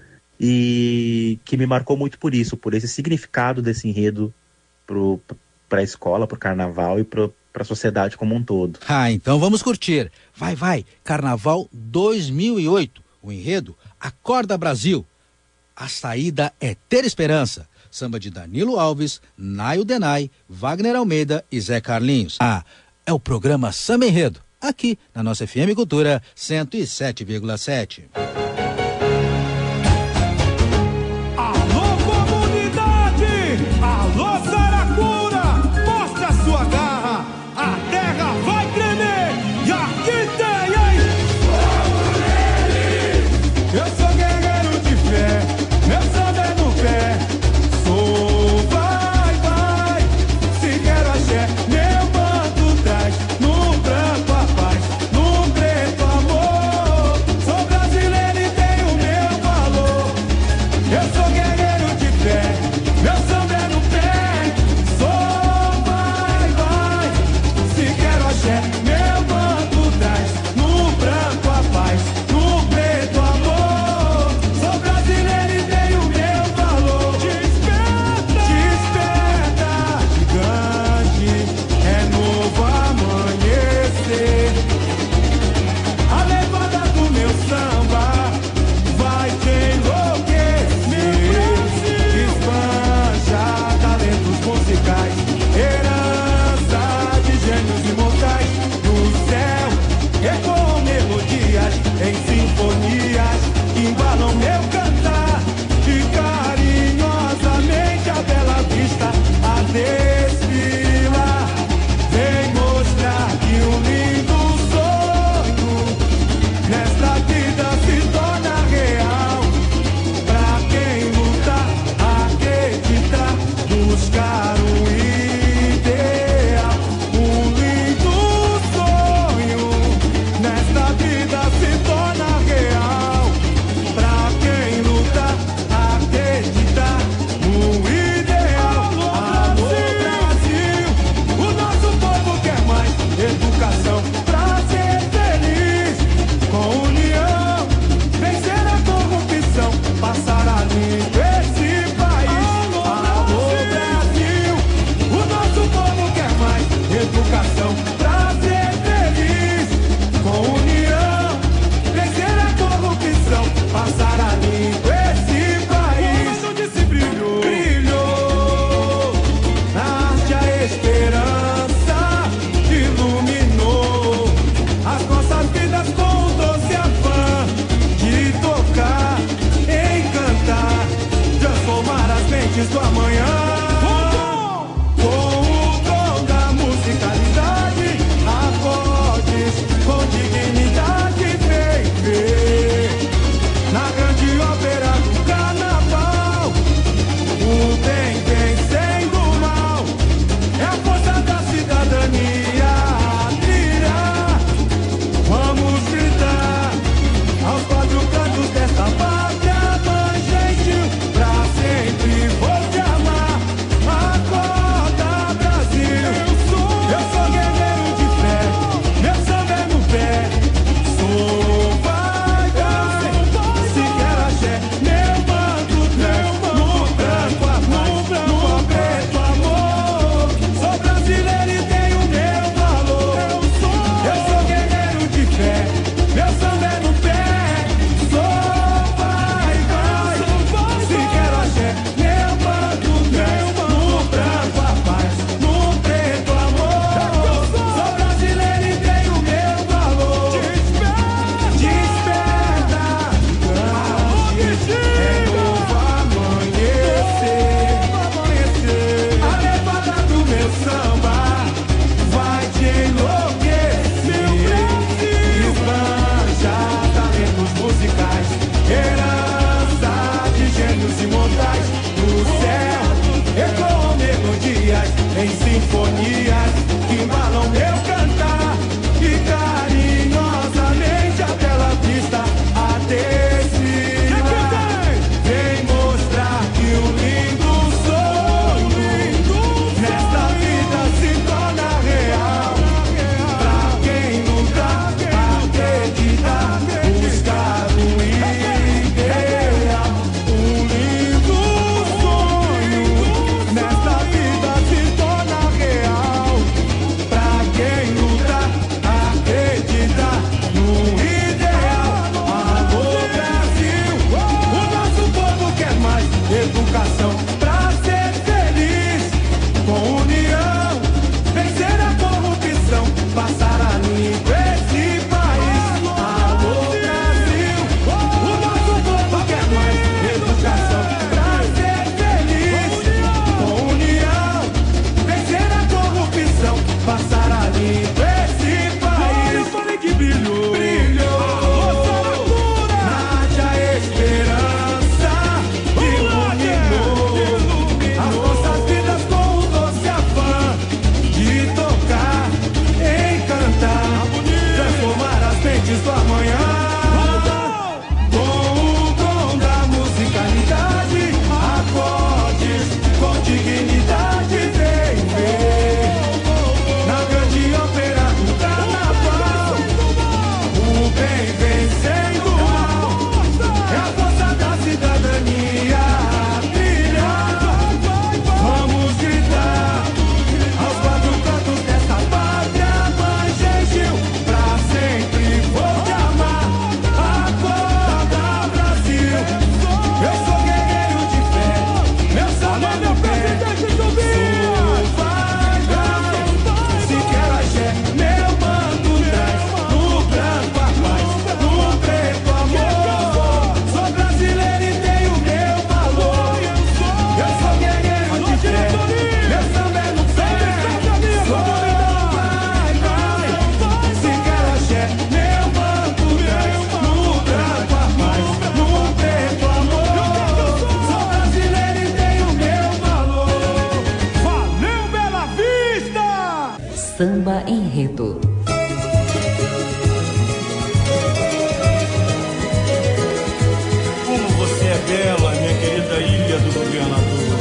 F: e que me marcou muito por isso, por esse significado desse enredo para a escola, para o carnaval e para para a sociedade como um todo.
E: Ah, então vamos curtir. Vai, vai, Carnaval dois mil e oito. O enredo, Acorda Brasil. A saída é ter esperança. Samba de Danilo Alves, Naio Denai, Wagner Almeida e Zé Carlinhos. Ah, é o programa Samba Enredo, aqui na nossa F M Cultura cento e sete vírgula sete.
C: Alô, comunidade! Alô, Saracura! Mostra a sua garra! A terra vai tremer! E aqui tem, hein? Fogo nele! Eu sou guerreiro de fé, meu samba é no pé. Sou vai, vai, se quero axé, meu manto traz. No branco a paz, no preto amor. Sou brasileiro e tenho meu valor. Eu sou guerreiro de fé, meu samba é no pé. Sou vai, vai, se quero axé, meu manto traz. No branco a paz, no preto amor. Sou brasileiro e tenho meu valor. Desperta, desperta, gigante, é novo amanhecer. A levada do meu samba vai te enlouquecer. Espanja talentos musicais, herança de gênios imortais. No céu ecoam melodias em sinfonias que embalam meu cantar. E carinhosamente a bela vista a desfilar vem mostrar que um lindo sonho nesta vida se torna real. Pra quem luta, acreditar, buscar um ideal. Um lindo sonho nesta vida se torna real. Pra quem luta, acreditar, um ideal. Alô, Brasil, o nosso povo quer mais educação pra ser feliz. Com união, vencer a corrupção, passar a limpo esse país. Alô, Brasil, o nosso povo quer mais educação pra ser feliz. Com união, vencer a corrupção, passar a limpo esse país. Onde se brilhou, brilhou, na arte a esperança iluminou as nossas vidas com o doce afã de tocar, encantar, transformar as mentes do amanhã. Com o dom da musicalidade, acordes com dignidade, vem ver na grande ópera do carnaval. O bem vencendo o mal, é a força da cidadania a trilhar. Vamos gritar aos quatro cantos desta pátria, mãe gentil, pra sempre vou te amar. Acorda, Brasil, eu sou guerreiro de fé, meu samba é no pé. Sou vai, vai, se quer axé, meu manto traz. No branco a paz, no preto amor. Sou brasileiro e tenho meu valor. Eu sou guerreiro de fé, meu samba é no pé. Sou vai, vai, se quero axé, meu manto traz. No branco a paz, no preto amor. Sou brasileiro e tenho meu valor. Desperta, gigante, é novo amanhecer. A levada do meu samba vai te enlouquecer. Espanja talentos musicais, herança de gênios imortais. No céu ecoam melodias em sinfonias que embalam meu cantar. E carinhosamente a bela vista a desfilar vem mostrar que um lindo sonho nesta vida se torna real. Pra quem luta, acreditar, buscar um ideal. Um lindo sonho nesta vida se torna real.
B: Samba Enredo.
C: Como você é bela, minha querida ilha do governador.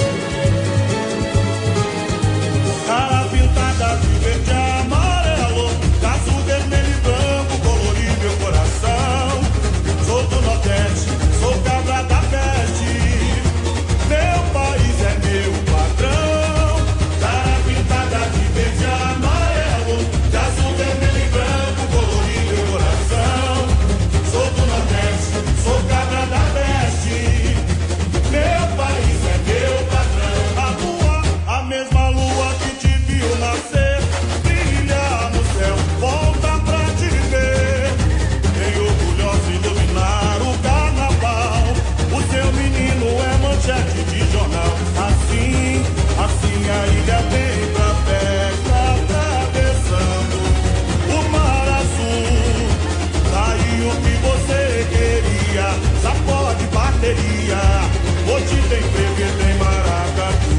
C: Cara pintada de verde e amarelo, traço vermelho e branco, colori meu coração. Sou do Nordeste, sou cabra da peste, meu país é meu patrão. Cara pintada de verde e amarelo, traço vermelho e branco, colori meu coração. Sou do Nordeste, sou cabra da peste, meu país é meu patrão. A lua, a mesma lua que te viu nascer, brilha no céu, volta pra te ver. Vem orgulhosa iluminar o carnaval, o seu menino é manchete de jornal. Assim, assim a ilha vem pra festa, atravessando o mar azul. Daí o que você queria, sacode bateria, hoje tem frevo, tem maracatu.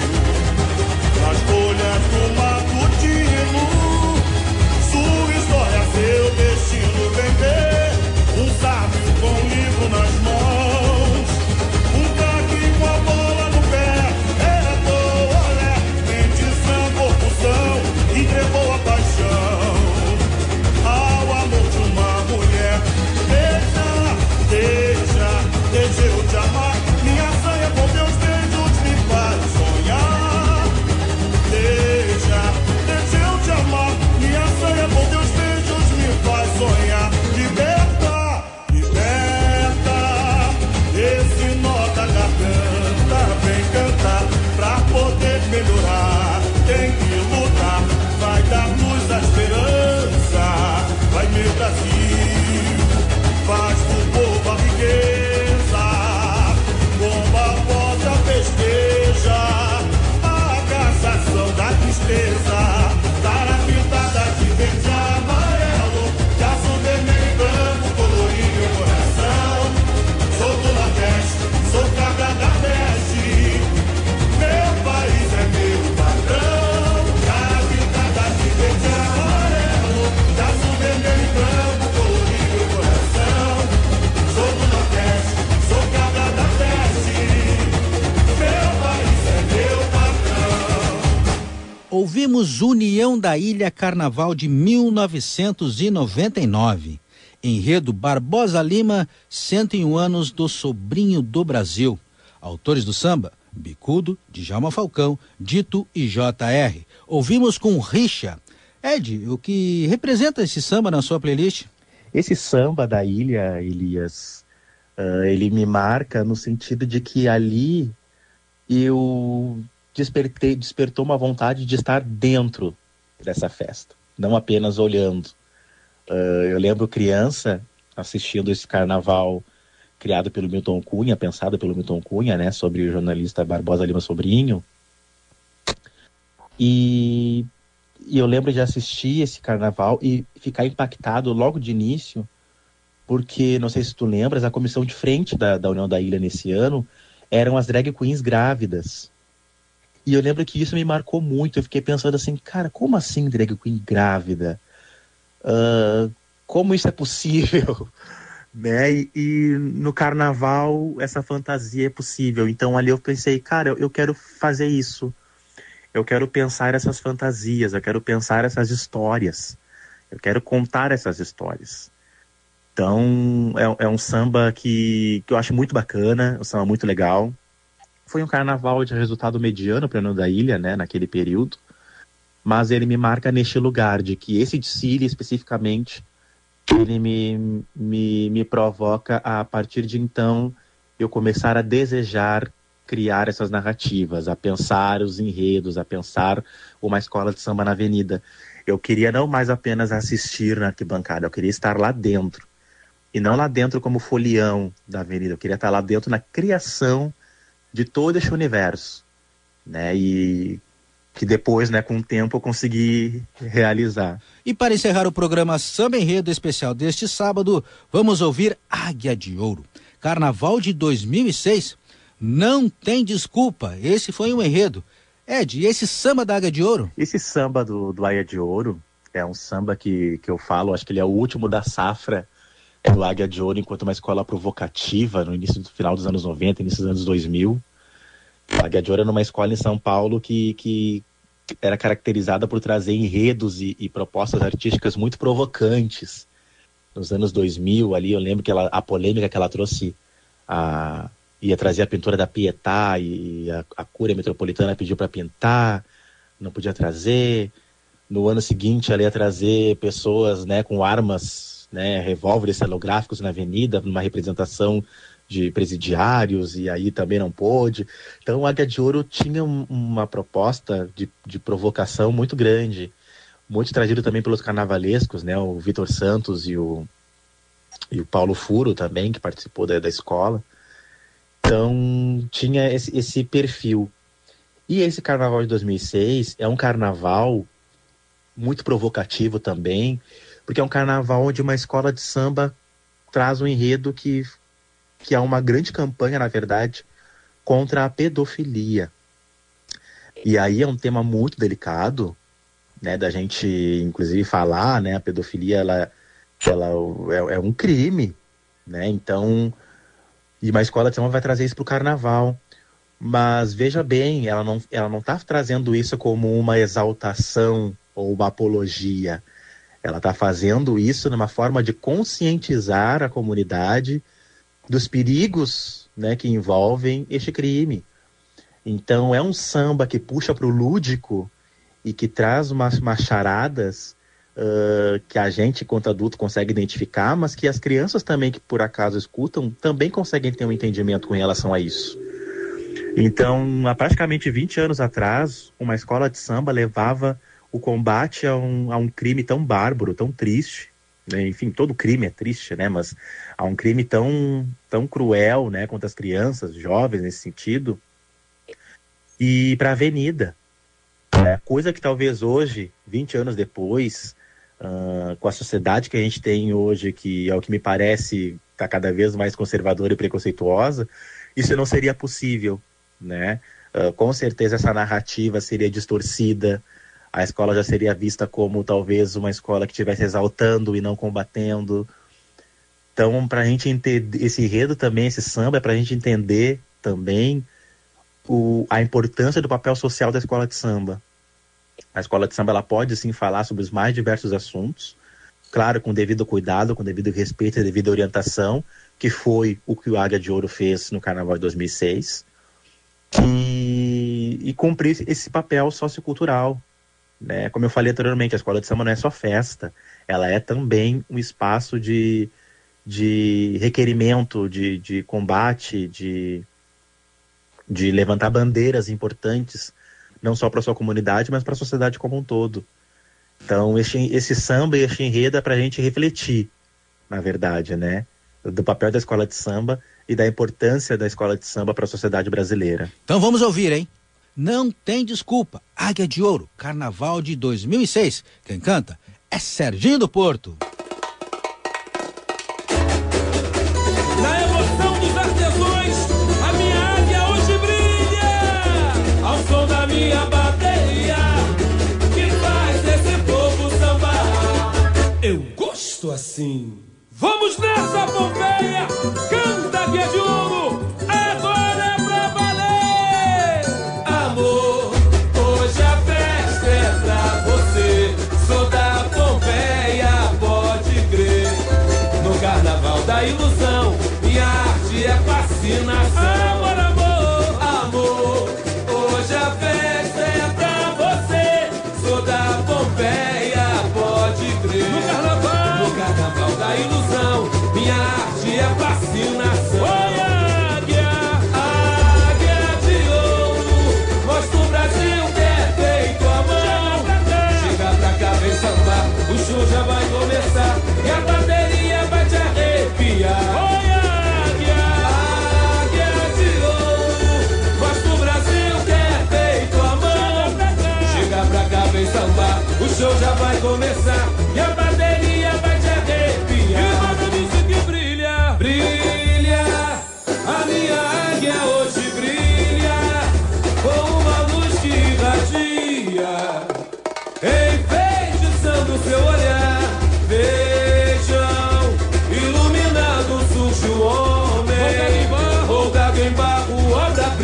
C: Nas folhas do matutino, sua história, seu destino. Vem ver um sábio com um livro nas mãos, um craque com a bola no pé. É boa, olé, mente, sangue, corrupção, entregou a paixão ao amor de uma mulher. Deixa, deixa, deixa eu te amar. Minha sanha com teus beijos me faz sonhar. Deixa, deixa eu te amar. Minha sanha com teus beijos me faz sonhar. Liberta, liberta esse nó da garganta. Vem cantar pra poder melhorar. Tem que lutar, vai dar luz à esperança. Vai meu Brasil, faz pro povo a riqueza. Bomba, bota, festeja a cassação da tristeza. Cara pintada de verde e amarelo, traço vermelho e branco, colori meu coração. Sou do Nordeste, sou cabra da peste, meu país é meu patrão. Cara pintada de verde e amarelo, traço vermelho e branco, colori meu coração. Sou do Nordeste, sou cabra da peste, meu país é meu patrão.
E: Ouvimos União da Ilha Carnaval de mil novecentos e noventa e nove. Enredo Barbosa Lima, cento e um anos do Sobrinho do Brasil. Autores do samba, Bicudo, Djalma Falcão, Dito e J R. Ouvimos com Richa. Ed, o que representa esse samba na sua playlist?
F: Esse samba da ilha, Elias, uh, ele me marca no sentido de que ali eu despertei, despertou uma vontade de estar dentro dessa festa, não apenas olhando. Uh, eu lembro criança assistindo esse carnaval criado pelo Milton Cunha, pensado pelo Milton Cunha, né, sobre o jornalista Barbosa Lima Sobrinho. E, e eu lembro de assistir esse carnaval e ficar impactado logo de início, porque, não sei se tu lembras, a comissão de frente da, da União da Ilha nesse ano eram as drag queens grávidas. E eu lembro que isso me marcou muito. Eu fiquei pensando assim, cara, como assim drag queen grávida? Uh, como isso é possível? Né? E, e no carnaval essa fantasia é possível. Então ali eu pensei, cara, eu, eu quero fazer isso. Eu quero pensar essas fantasias, eu quero pensar essas histórias. Eu quero contar essas histórias. Então é, é um samba que, que eu acho muito bacana, um samba muito legal. Foi um carnaval de resultado mediano para a União da Ilha, né, naquele período. Mas ele me marca neste lugar, de que esse desfile especificamente, ele me, me, me provoca a partir de então eu começar a desejar criar essas narrativas, a pensar os enredos, a pensar uma escola de samba na avenida. Eu queria não mais apenas assistir na arquibancada, eu queria estar lá dentro. E não lá dentro como folião da avenida, eu queria estar lá dentro na criação de todo esse universo, né? E que depois, né, com o tempo eu consegui realizar.
E: E para encerrar o programa Samba Enredo especial deste sábado, vamos ouvir Águia de Ouro. Carnaval de dois mil e seis, não tem desculpa, esse foi um enredo. Ed, e esse samba da Águia de Ouro?
F: Esse samba do, do Águia de Ouro é um samba que, que eu falo, acho que ele é o último da safra do Águia de Ouro, enquanto uma escola provocativa no início do final dos anos noventa, início dos anos dois mil. A Águia de Ouro era uma escola em São Paulo que, que era caracterizada por trazer enredos e, e propostas artísticas muito provocantes. Nos anos dois mil, ali, eu lembro que ela, a polêmica que ela trouxe, a, ia trazer a pintura da Pietà, e a, a Cúria Metropolitana pediu para pintar, não podia trazer. No ano seguinte, ela ia trazer pessoas, né, com armas, né, revólveres celográficos na avenida, numa representação de presidiários, e aí também não pôde. Então, a Águia de Ouro tinha um, uma proposta de, de provocação muito grande, muito trazido também pelos carnavalescos, né, o Vitor Santos e o, e o Paulo Furo também, que participou da, da escola. Então, tinha esse, esse perfil. E esse carnaval de dois mil e seis é um carnaval muito provocativo também, porque é um carnaval onde uma escola de samba traz um enredo que, que é uma grande campanha, na verdade, contra a pedofilia. E aí é um tema muito delicado, né, da gente, inclusive, falar, né, a pedofilia, ela, ela é, é um crime, né, então, e uma escola de samba vai trazer isso para o carnaval. Mas, veja bem, ela não ela não está trazendo isso como uma exaltação ou uma apologia. Ela está fazendo isso numa forma de conscientizar a comunidade dos perigos, né, que envolvem este crime. Então, é um samba que puxa para o lúdico e que traz umas, umas charadas uh, que a gente, quanto adulto, consegue identificar, mas que as crianças também, que por acaso escutam, também conseguem ter um entendimento com relação a isso. Então, há praticamente vinte anos atrás, uma escola de samba levava o combate a um, a um crime tão bárbaro, tão triste, né? Enfim, todo crime é triste, né? Mas a um crime tão, tão cruel, né, contra as crianças, jovens nesse sentido, e para a avenida. Né? Coisa que talvez hoje, vinte anos depois, uh, com a sociedade que a gente tem hoje, que é o que me parece está cada vez mais conservadora e preconceituosa, isso não seria possível, né? Uh, com certeza essa narrativa seria distorcida, a escola já seria vista como talvez uma escola que estivesse exaltando e não combatendo. Então, para a gente entender esse enredo também, esse samba, é para a gente entender também o, a importância do papel social da escola de samba. A escola de samba, ela pode sim falar sobre os mais diversos assuntos, claro, com devido cuidado, com devido respeito e devida orientação, que foi o que o Águia de Ouro fez no Carnaval de dois mil e seis, e, e cumprir esse papel sociocultural. Né? Como eu falei anteriormente, a escola de samba não é só festa, ela é também um espaço de, de requerimento, de, de combate, de, de levantar bandeiras importantes, não só para a sua comunidade, mas para a sociedade como um todo. Então, esse, esse samba e esse enredo é para a gente refletir, na verdade, né? Do papel da escola de samba e da importância da escola de samba para a sociedade brasileira.
E: Então vamos ouvir, hein? Não tem desculpa. Águia de Ouro, Carnaval de dois mil e seis. Quem canta é Serginho do Porto.
C: Na emoção dos artesãos, a minha águia hoje brilha. Ao som da minha bateria, que faz esse povo sambar. Eu gosto assim. Vamos nessa, Pompeia! Canta, Águia de Ouro! Agora é pra valer! Amor, hoje a festa é pra você. Sou da Pompeia, pode crer. No carnaval da ilusão, minha arte é fascinação. Amor, amor, amor, hoje a festa é pra você. Sou da Pompeia, pode crer. No carnaval, no carnaval da ilusão, minha arte é fascinação. Oi, águia, águia de ouro, mostra o Brasil que é feito à mão. Chega pra cá, vem sambar, o show já vai começar e a bateria vai te arrepiar. Oi, águia, águia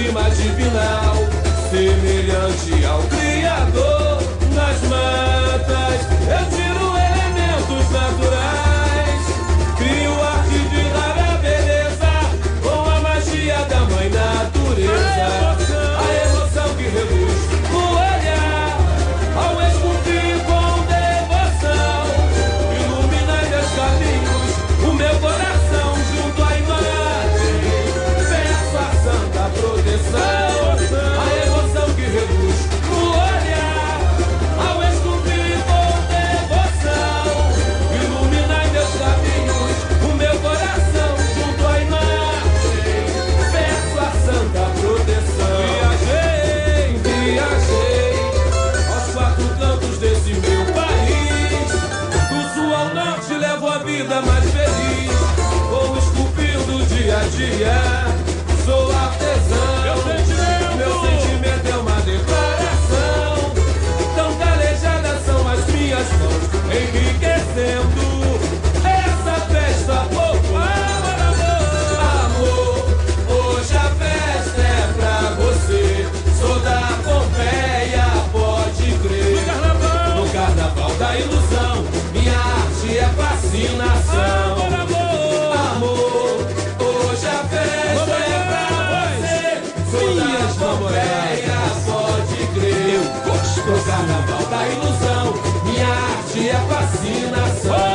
I: clima divinal, semelhante ao Criador nas matas. Eu tiro elementos naturais, crio arte de rara beleza, com a magia da mãe natureza. A emoção que reluz no olhar, ao esculpir com devoção, iluminai meus caminhos, o meu coração junto à imagem. Peço a santa proteção. A emoção que reluz no olhar, ao esculpir com devoção, iluminai meus caminhos, o meu coração junto à imagem. Peço a santa proteção. Viajei, viajei aos quatro cantos desse meu país, do sul ao norte levo a vida mais feliz, vou esculpindo dia a dia. Sou artesão, meu sentimento, meu sentimento é uma declaração. Tão calejadas são as minhas mãos, enriquecendo essa festa popular. Amor, hoje a festa é pra você. Sou da Pompeia, pode crer. No carnaval da ilusão, minha arte é fascinação. Amor, hoje a festa é pra você. Sou das Pompeias, pode crer. No carnaval da ilusão, minha arte é fascinação.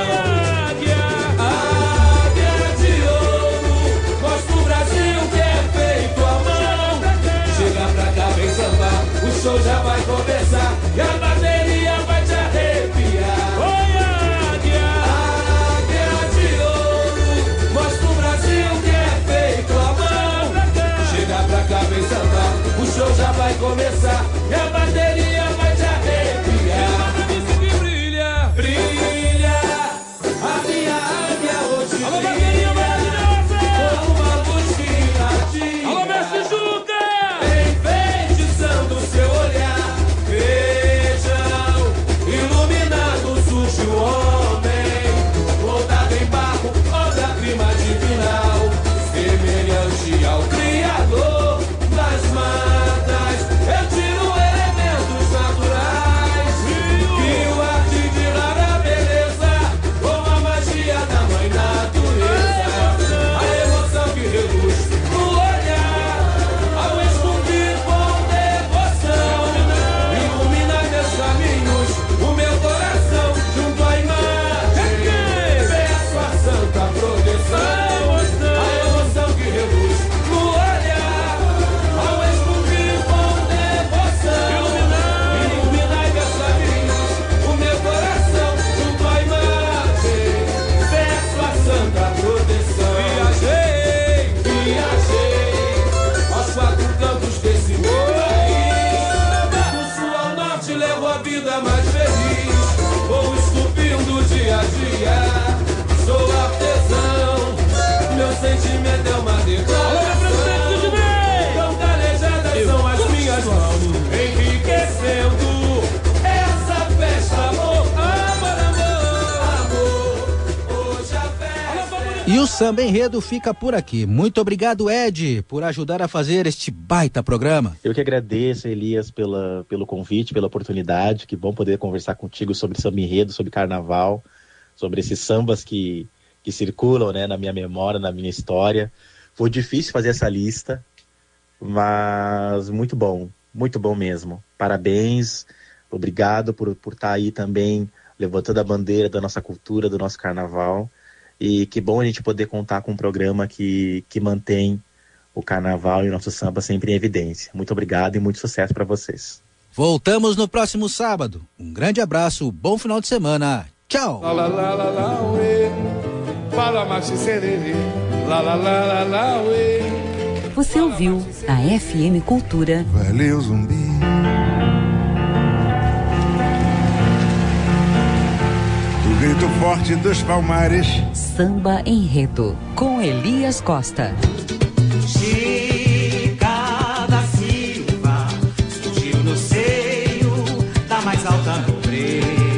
I: Águia de ouro, mostra o Brasil que é feito à mão. Chega pra cá, vem sambar, o show já vai começar e a bateria vai te arrepiar. Águia de ouro, mostra o Brasil que é feito à mão. Chega pra cá, vem sambar, o show já vai começar e a bateria vai te arrepiar. Que brilha, brilha, a minha águia hoje brilha, como uma luz que irradia. Alô, mestre Juca! Enfeitiçando seu olhar, vejam, iluminado surge o homem, montado em barro, obra-prima divinal, semelhante ao Criador das matas. Eu tiro elementos naturais, crio arte de rara beleza, com a magia da mãe natureza. A emoção que reluz no olhar, ao esculpir com devoção, ilumina meus caminhos, o meu coração junto à imagem. Peço a santa proteção. A emoção que reluz no olhar, ao esculpir com devoção, iluminai meus caminhos, o meu coração junto à imagem. Peço a santa proteção. Viajei, viajei aos quatro cantos desse meu país, do sul ao norte levo a vida mais feliz, vou esculpindo dia a dia. Sou artesão, meu sentimento é uma declaração. Tão calejadas são as minhas mãos, enriquecendo essa festa. Amor, amor, amor, amor, hoje a festa é...
E: E o Samba Enredo fica por aqui. Muito obrigado, Ed, por ajudar a fazer este baita programa.
F: Eu que agradeço, Elias, pela, pelo convite, pela oportunidade. Que bom poder conversar contigo sobre Samba Enredo, sobre carnaval, sobre esses sambas que, que circulam, né, na minha memória, na minha história. Foi difícil fazer essa lista, mas muito bom, muito bom mesmo. Parabéns, obrigado por, por estar aí também levantando a bandeira da nossa cultura, do nosso carnaval. E que bom a gente poder contar com um programa que, que mantém o carnaval e o nosso samba sempre em evidência. Muito obrigado e muito sucesso para vocês.
E: Voltamos no próximo sábado. Um grande abraço, bom final de semana. Tchau!
C: La la la la la uê, fala machi sererê, la la la la la uê.
B: Você ouviu a F M Cultura.
G: Valeu, zumbi. Do grito forte dos palmares.
B: Samba Enredo, com Elias Costa.
A: Chica da Silva surgiu no seio da mais alta nobreza.